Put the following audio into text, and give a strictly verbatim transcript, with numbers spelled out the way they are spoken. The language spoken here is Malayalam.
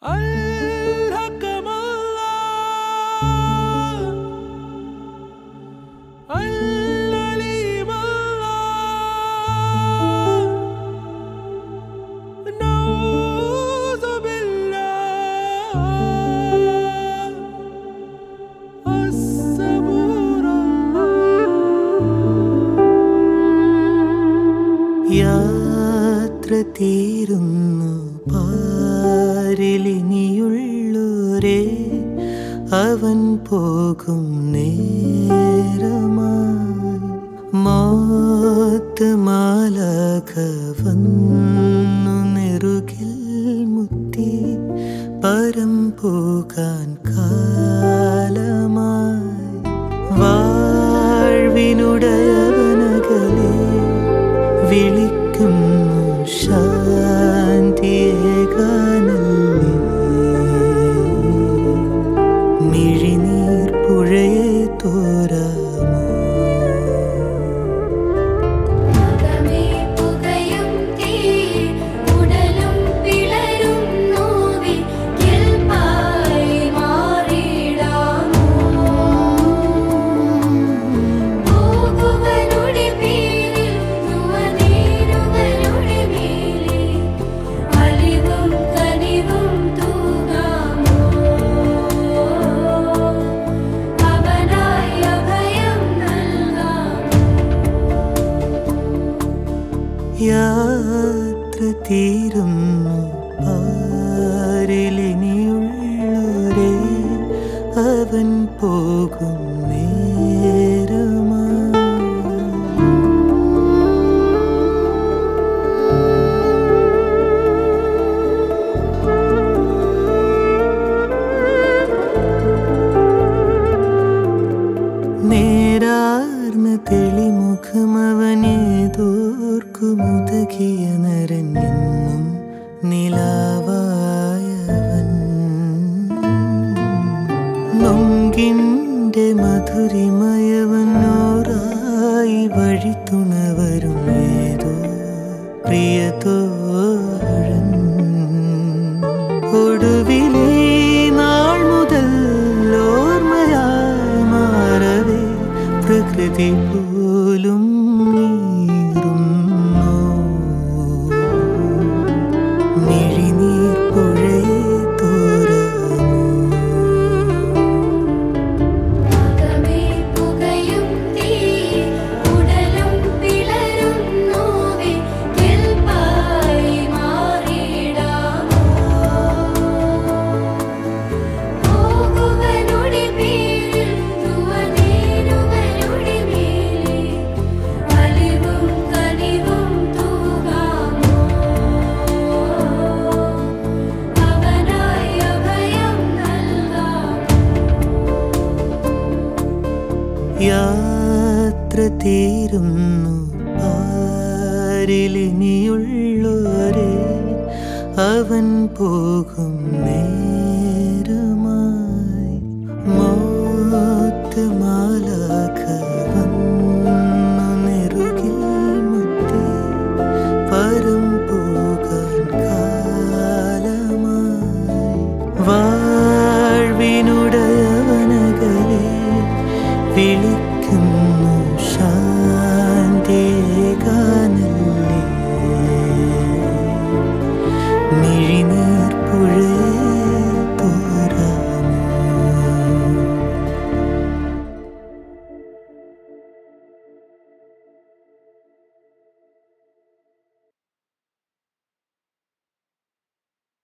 യാത്ര തീരുന്നു പാരിലിനിയുള്ളോരേ അവൻ പോകും നേരമായി മൗത്ത് മാലാഖ വന്നു നെറുകിൽ മുത്തി പരം പോകാൻ കാലമായി വാഴ്വിനുടയവനകലേ വിളിക്കുന്നു ശാന്തിയേകാനല്ലേ മിഴിനീർ പുഴയെ തോരാമോ യാത്ര തീരുന്നു പാരിലിനിയുള്ളോരേ അവൻ പോകും നേരമായി നേരാർന്ന തെളിമുഖമവനേതോർക്കുമുതകിയ നരനെന്നും നിലാവായവൻ നൊങ്കിൻ്റെ മധുരിമയവനോറായി വഴിത്തുണവരും ഏതോ പ്രിയതോഴൻ ഒടുവിലേ നാൾ മുതൽ ഓർമ്മയായി മാറവേ പ്രകൃതി പോലും നീറുന്നു മിഴിനീർ പുഴയെ തോരാമോ യാത്ര തീരുന്നു പാരിലിനിയുള്ളോരേ അവൻ പോകും നേ